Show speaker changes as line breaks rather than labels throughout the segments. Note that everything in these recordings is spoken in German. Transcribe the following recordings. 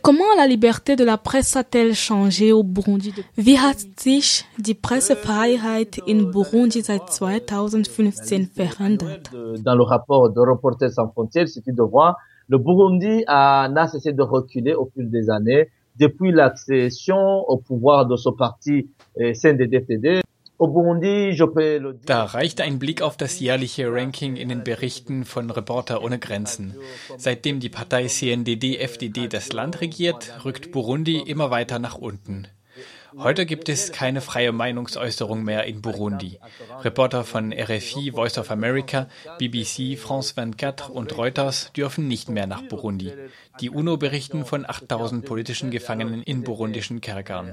Comment la liberté de la presse a-t-elle changé au Burundi? Wie hat sich die Pressefreiheit in Burundi seit 2015 verändert?
Dans le rapport de Reporters sans frontières, c'est de voir le Burundi n'a cessé de reculer au fil des années depuis l'accession au pouvoir de ce parti CNDD-FDD.
Da reicht ein Blick auf das jährliche Ranking in den Berichten von Reporter ohne Grenzen. Seitdem die Partei CNDD-FDD das Land regiert, rückt Burundi immer weiter nach unten. Heute gibt es keine freie Meinungsäußerung mehr in Burundi. Reporter von RFI, Voice of America, BBC, France 24 und Reuters dürfen nicht mehr nach Burundi. Die UNO berichten von 8000 politischen Gefangenen in burundischen Kerkern.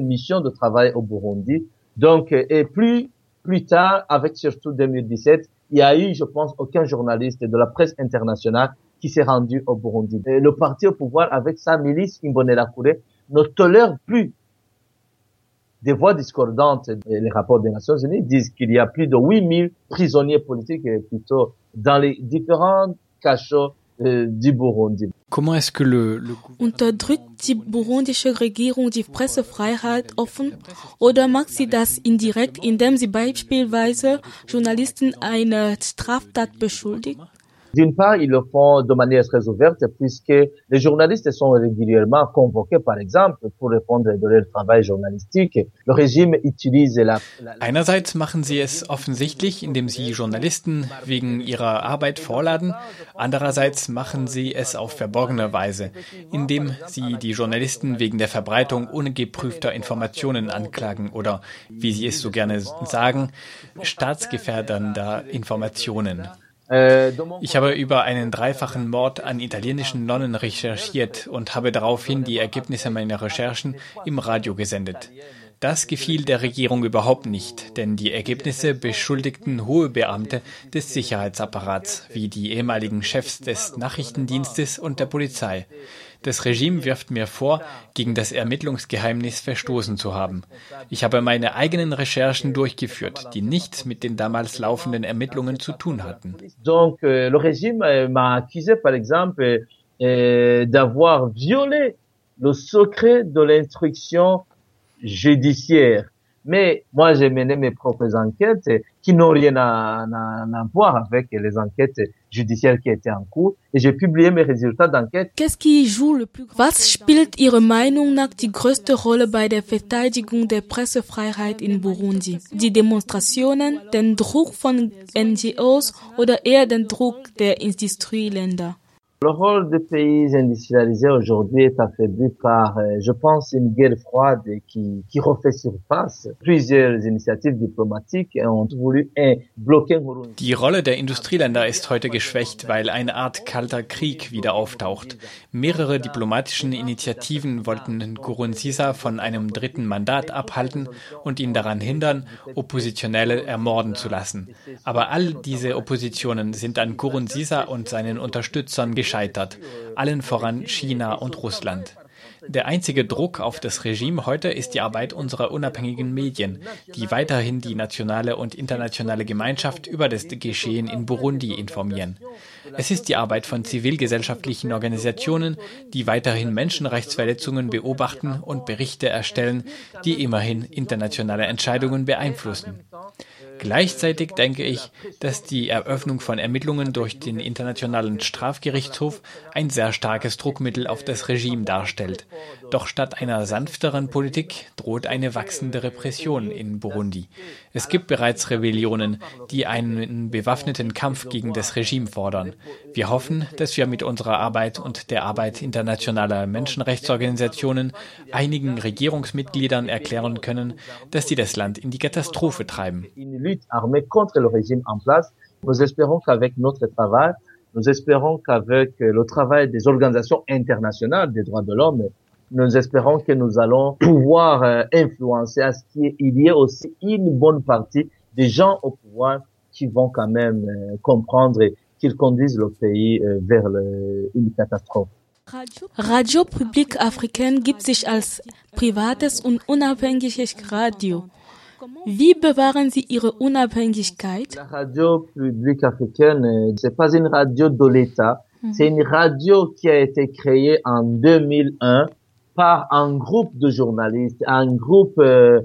Donc, et plus tard, avec surtout 2017, il y a eu, je pense, aucun journaliste de la presse internationale qui s'est rendu au Burundi. Et le parti au pouvoir, avec sa milice Imbonerakure, ne tolère plus des voix discordantes. Et les rapports des Nations Unies disent qu'il y a plus de 8000 prisonniers politiques plutôt dans les différents cachots du Burundi.
Comment est-ce que
Unterdrückt die burundische Regierung die Pressefreiheit offen oder macht sie das indirekt, indem sie beispielsweise Journalisten einer Straftat beschuldigt?
D'une part, ils le font de manière très ouverte puisque les journalistes sont régulièrement convoqués, par exemple, pour répondre de leur travail journalistique. Le régime utilise
Einerseits machen sie es offensichtlich, indem sie Journalisten wegen ihrer Arbeit vorladen. Andererseits machen sie es auf verborgene Weise, indem sie die Journalisten wegen der Verbreitung ungeprüfter Informationen anklagen oder, wie sie es so gerne sagen, staatsgefährdender Informationen. Ich habe über einen dreifachen Mord an italienischen Nonnen recherchiert und habe daraufhin die Ergebnisse meiner Recherchen im Radio gesendet. Das gefiel der Regierung überhaupt nicht, denn die Ergebnisse beschuldigten hohe Beamte des Sicherheitsapparats, wie die ehemaligen Chefs des Nachrichtendienstes und der Polizei. Das Regime wirft mir vor, gegen das Ermittlungsgeheimnis verstoßen zu haben. Ich habe meine eigenen Recherchen durchgeführt, die nichts mit den damals laufenden Ermittlungen zu tun hatten.
Donc, le régime m'a accusé, par exemple, d'avoir violé le secret de l'instruction judiciaire. Mais moi, j'ai mené mes propres enquêtes qui n'ont rien à voir avec les enquêtes judiciaires qui étaient en cours. Et j'ai publié mes résultats d'enquête.
Qu'est-ce qui joue le plus? Was spielt Ihrer Meinung nach die größte Rolle bei der Verteidigung der Pressefreiheit in Burundi? Die Demonstrationen, den Druck von NGOs oder eher den Druck der Industrieländer?
Le rôle des pays industrialisés aujourd'hui est affaibli par, je pense, une guerre froide qui refait surface. Plusieurs initiatives diplomatiques ont voulu bloquer Burundi.
Die Rolle der Industrieländer ist heute geschwächt, weil eine Art kalter Krieg wieder auftaucht. Mehrere diplomatischen Initiativen wollten Nkurunziza von einem dritten Mandat abhalten und ihn daran hindern, Oppositionelle ermorden zu lassen. Aber all diese Oppositionen sind an Nkurunziza und seinen Unterstützern gescheitert, allen voran China und Russland. Der einzige Druck auf das Regime heute ist die Arbeit unserer unabhängigen Medien, die weiterhin die nationale und internationale Gemeinschaft über das Geschehen in Burundi informieren. Es ist die Arbeit von zivilgesellschaftlichen Organisationen, die weiterhin Menschenrechtsverletzungen beobachten und Berichte erstellen, die immerhin internationale Entscheidungen beeinflussen. Gleichzeitig denke ich, dass die Eröffnung von Ermittlungen durch den Internationalen Strafgerichtshof ein sehr starkes Druckmittel auf das Regime darstellt. Doch statt einer sanfteren Politik droht eine wachsende Repression in Burundi. Es gibt bereits Rebellionen, die einen bewaffneten Kampf gegen das Regime fordern. Wir hoffen, dass wir mit unserer Arbeit und der Arbeit internationaler Menschenrechtsorganisationen einigen Regierungsmitgliedern erklären können, dass sie das Land in die Katastrophe treiben.
Lutte armée contre le régime en place. Nous espérons qu'avec notre travail, nous espérons qu'avec le travail des organisations internationales des droits de l'homme, nous espérons que nous allons pouvoir influencer à ce qu'il y ait aussi une bonne partie des gens au pouvoir qui vont quand même comprendre qu'ils conduisent le pays vers une catastrophe.
Radio Publique Africaine gibt sich als privates und unabhängiges Radio. Wie bewahren Sie Ihre Unabhängigkeit?
La radio publique africaine, c'est pas une radio de l'État, C'est une radio qui a été créée en 2001 par un groupe de journalistes, un groupe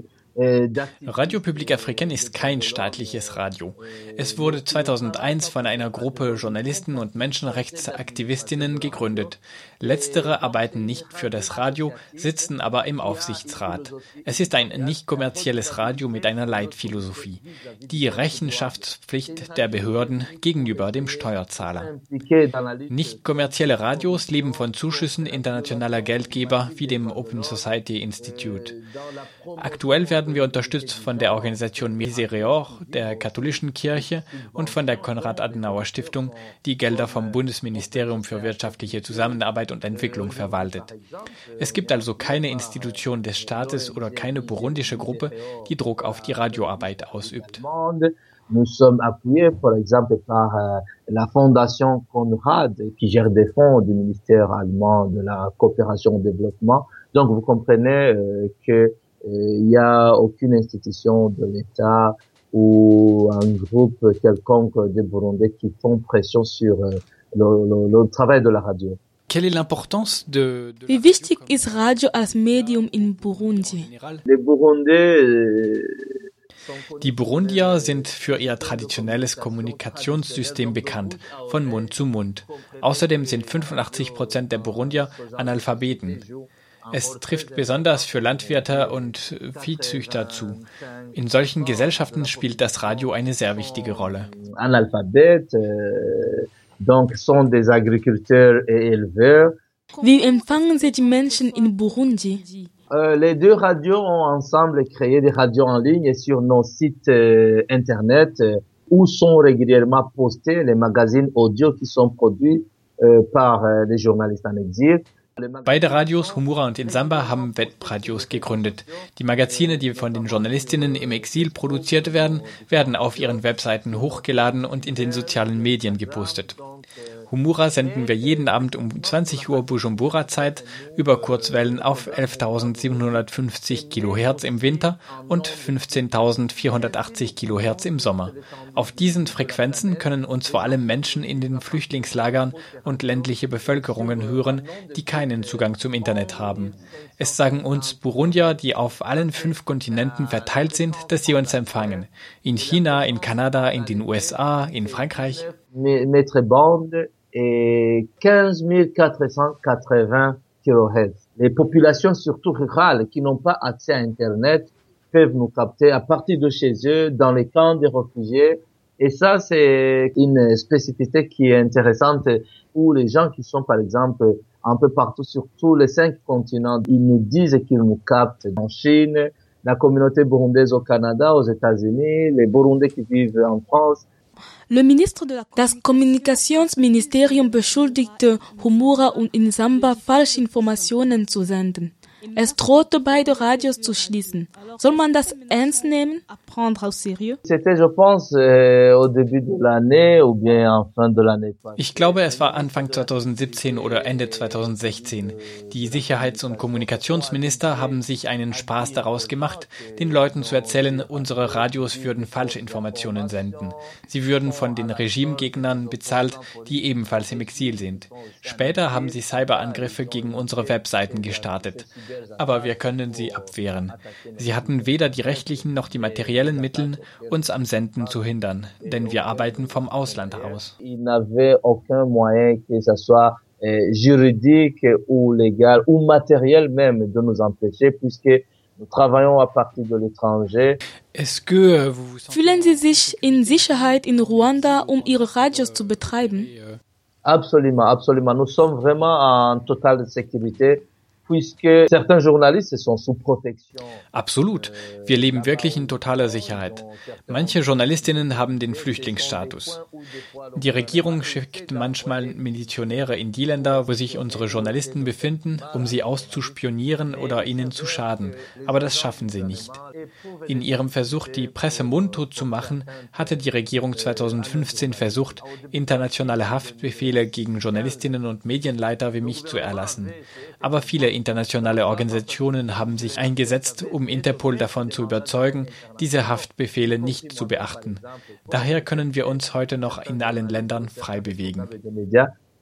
Radio Publique Africaine ist kein staatliches Radio. Es wurde 2001 von einer Gruppe Journalisten und Menschenrechtsaktivistinnen gegründet. Letztere arbeiten nicht für das Radio, sitzen aber im Aufsichtsrat. Es ist ein nicht kommerzielles Radio mit einer Leitphilosophie. Die Rechenschaftspflicht der Behörden gegenüber dem Steuerzahler. Nicht kommerzielle Radios leben von Zuschüssen internationaler Geldgeber wie dem Open Society Institute. Aktuell werden wir unterstützt von der Organisation Misereor, der katholischen Kirche und von der Konrad-Adenauer-Stiftung, die Gelder vom Bundesministerium für wirtschaftliche Zusammenarbeit und Entwicklung verwaltet. Es gibt also keine Institution des Staates oder keine burundische Gruppe, die Druck auf die Radioarbeit ausübt.
Nous sommes appuyés, par exemple, par la Fondation Conrad, qui gère des fonds du ministère allemand de la coopération au développement. Donc, vous comprenez que il y a aucune institution de l'État ou un groupe quelconque de Burundais qui font pression sur le travail de la radio.
Quelle est l'importance de
Wie wichtig ist Radio als Medium in Burundi?
Les Burundais
Die Burundier sind für ihr traditionelles Kommunikationssystem bekannt, von Mund zu Mund. Außerdem sind 85% der Burundier Analphabeten. Es trifft besonders für Landwirte und Viehzüchter zu. In solchen Gesellschaften spielt das Radio eine sehr wichtige Rolle.
Analphabètes, donc sont des agriculteurs et éleveurs.
Wie empfangen Sie die Menschen in Burundi?
Les deux radios ont ensemble créé des radios en ligne sur nos sites internet où sont régulièrement postés les magazines audio qui sont produits par les journalistes en exil.
Beide Radios, Humura und Insamba, haben Webradios gegründet. Die Magazine, die von den Journalistinnen im Exil produziert werden, werden auf ihren Webseiten hochgeladen und in den sozialen Medien gepostet. Humura senden wir jeden Abend um 20 Uhr Bujumbura-Zeit über Kurzwellen auf 11.750 Kilohertz im Winter und 15.480 Kilohertz im Sommer. Auf diesen Frequenzen können uns vor allem Menschen in den Flüchtlingslagern und ländliche Bevölkerungen hören, die keinen Zugang zum Internet haben. Es sagen uns Burundier, die auf allen 5 Kontinenten verteilt sind, dass sie uns empfangen. In China, in Kanada, in den USA, in Frankreich.
Mètre bande et 15.480 kHz. Les populations, surtout rurales, qui n'ont pas accès à Internet, peuvent nous capter à partir de chez eux, dans les camps des réfugiés. Et ça, c'est une spécificité qui est intéressante où les gens qui sont, par exemple, un peu partout sur tous les 5 continents, ils nous disent qu'ils nous captent en Chine, la communauté burundaise au Canada, aux États-Unis, les Burundais qui vivent en France.
Das Kommunikationsministerium beschuldigte Humura und Insamba, falsche Informationen zu senden. Es drohte, beide Radios zu schließen. Soll man das ernst nehmen?
C'était, je pense, au début de l'année ou bien en fin de l'année.
Ich glaube, es war Anfang 2017 oder Ende 2016. Die Sicherheits- und Kommunikationsminister haben sich einen Spaß daraus gemacht, den Leuten zu erzählen, unsere Radios würden Falschinformationen senden. Sie würden von den Regimegegnern bezahlt, die ebenfalls im Exil sind. Später haben sie Cyberangriffe gegen unsere Webseiten gestartet. Aber wir können sie abwehren. Sie hatten weder die rechtlichen noch die materiellen Mittel, uns am Senden zu hindern, denn wir arbeiten vom Ausland aus.
Il n'avait aucun moyen, que ce soit juridique ou légal ou matériel même, de nous empêcher, puisque nous travaillons à partir de l'étranger.
Fühlen Sie sich in Sicherheit in Ruanda, um Ihre Radios zu betreiben?
Absolument, absolument. Nous sommes vraiment en totale sécurité. Puisque certains journalistes sont sous protection.
Absolut. Wir leben wirklich in totaler Sicherheit. Manche Journalistinnen haben den Flüchtlingsstatus. Die Regierung schickt manchmal Milizionäre in die Länder, wo sich unsere Journalisten befinden, um sie auszuspionieren oder ihnen zu schaden. Aber das schaffen sie nicht. In ihrem Versuch, die Presse mundtot zu machen, hatte die Regierung 2015 versucht, internationale Haftbefehle gegen Journalistinnen und Medienleiter wie mich zu erlassen. Aber viele internationale Organisationen haben sich eingesetzt, um Interpol davon zu überzeugen, diese Haftbefehle nicht zu beachten. Daher können wir uns heute noch in allen Ländern frei bewegen.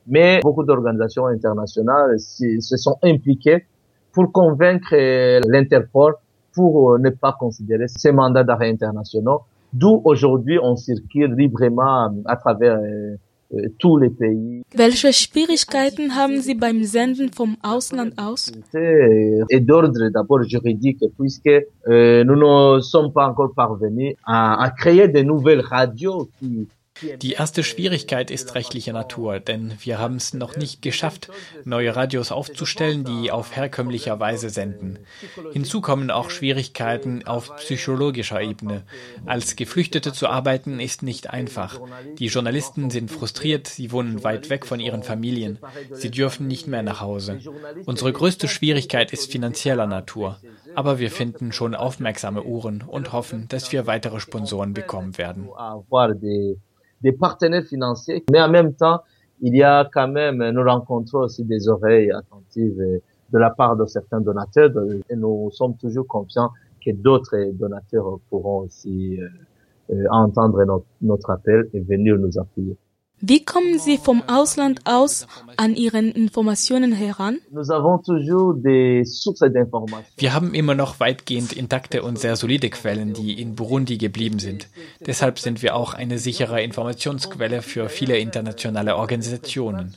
Mais beaucoup d'organisations internationales se sont impliquées pour convaincre l'Interpol pour ne pas considérer ces mandats d'arrêt internationaux, d'où aujourd'hui on circule librement à travers tous les pays.
Welche Schwierigkeiten haben Sie beim Senden vom Ausland aus?
Et d'ordre d'abord juridique, puisque nous ne sommes pas encore parvenus à créer de nouvelles radios qui
Die erste Schwierigkeit ist rechtlicher Natur, denn wir haben es noch nicht geschafft, neue Radios aufzustellen, die auf herkömmlicher Weise senden. Hinzu kommen auch Schwierigkeiten auf psychologischer Ebene. Als Geflüchtete zu arbeiten ist nicht einfach. Die Journalisten sind frustriert, sie wohnen weit weg von ihren Familien. Sie dürfen nicht mehr nach Hause. Unsere größte Schwierigkeit ist finanzieller Natur. Aber wir finden schon aufmerksame Ohren und hoffen, dass wir weitere Sponsoren bekommen werden.
Des partenaires financiers, mais en même temps, il y a quand même, nous rencontrons aussi des oreilles attentives de la part de certains donateurs et nous sommes toujours confiants que d'autres donateurs pourront aussi entendre notre appel et venir nous appuyer.
Wie kommen Sie vom Ausland aus an Ihren Informationen heran?
Nous avons toujours des sources d'informations.
Wir haben immer noch weitgehend intakte und sehr solide Quellen, die in Burundi geblieben sind. Deshalb sind wir auch eine sichere Informationsquelle für viele internationale Organisationen.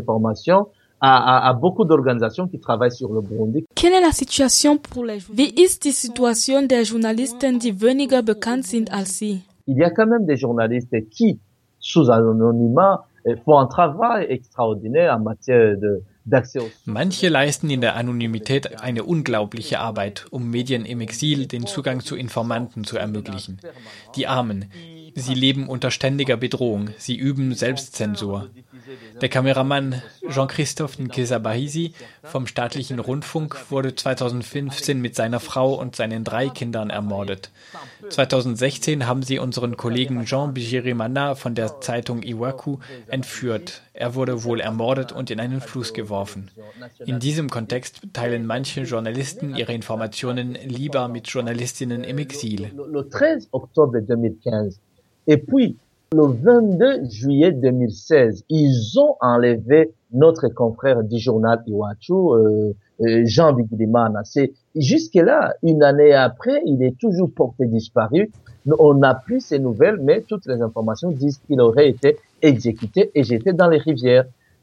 À beaucoup d'organisations qui travaillent sur le Burundi.
Quelle est la situation pour les Wie ist die Situation der Journalisten, die weniger bekannt sind als Sie?
Il y a quand même des journalistes qui sous anonymat font un travail extraordinaire en matière d'accès aux...
Manche leisten in der Anonymität eine unglaubliche Arbeit, um Medien im Exil den Zugang zu Informanten zu ermöglichen. Die Armen, sie leben unter ständiger Bedrohung, sie üben Selbstzensur. Der Kameramann Jean-Christophe Nkeza-Bahisi vom staatlichen Rundfunk wurde 2015 mit seiner Frau und seinen 3 Kindern ermordet. 2016 haben sie unseren Kollegen Jean Bigirimana von der Zeitung Iwaku entführt. Er wurde wohl ermordet und in einen Fluss geworfen. In diesem Kontext teilen manche Journalisten ihre Informationen lieber mit Journalistinnen im Exil.
Le 13 octobre 2015 et puis le 22 juillet 2016, ils ont enlevé notre confrère du journal Iwachu, Jean Bigirimana. C'est jusque-là, une année après, il est toujours porté disparu. On n'a plus ces nouvelles, mais toutes les informations disent qu'il aurait été exécuté et jeté dans les rivières.